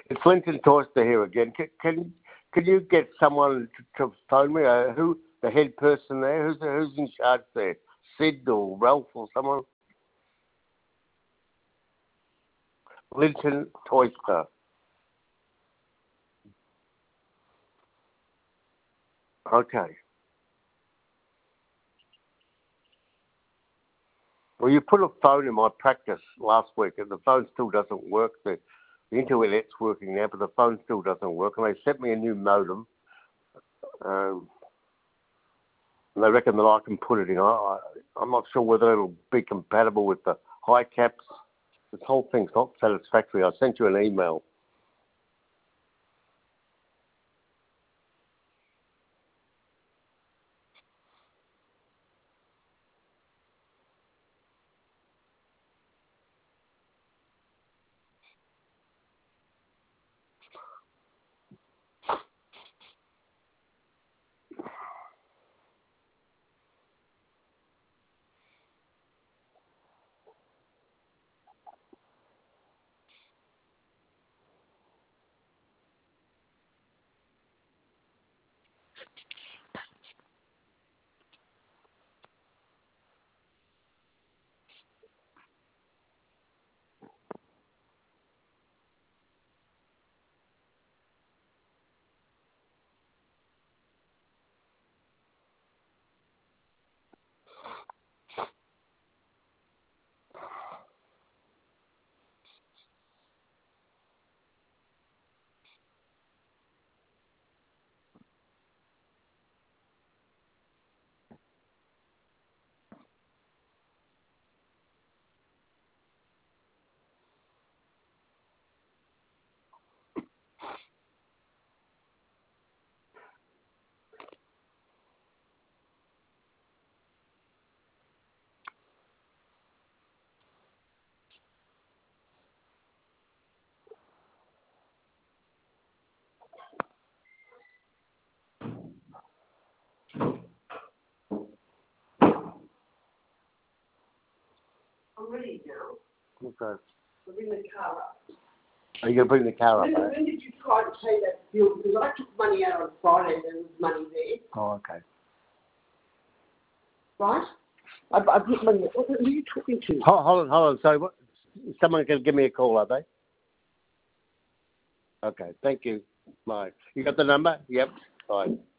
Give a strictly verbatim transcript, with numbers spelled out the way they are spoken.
It's Linton Toyster here again. Can can, can you get someone to, to phone me? Uh, who the head person there? Who's who's in charge there? Sid or Ralph or someone? Linton Toyster. Okay. Well, you put a phone in my practice last week, and the phone still doesn't work. The, the internet's working now, but the phone still doesn't work. And they sent me a new modem. Um, and they reckon that I can put it in. I, I, I'm not sure whether it'll be compatible with the high caps. This whole thing's not satisfactory. I sent you an email. I'm ready now. Okay. I'll bring the car up. Are you going to bring the car up? When, eh? when did you try to pay that bill? Because I took money out on Friday and there was money there. Oh, okay. Right? I, I put money. What, who are you talking to? Hold, hold on, hold on. Sorry, what? Someone can give me a call, are they? Okay, thank you. Bye. You got the number? Yep. Bye.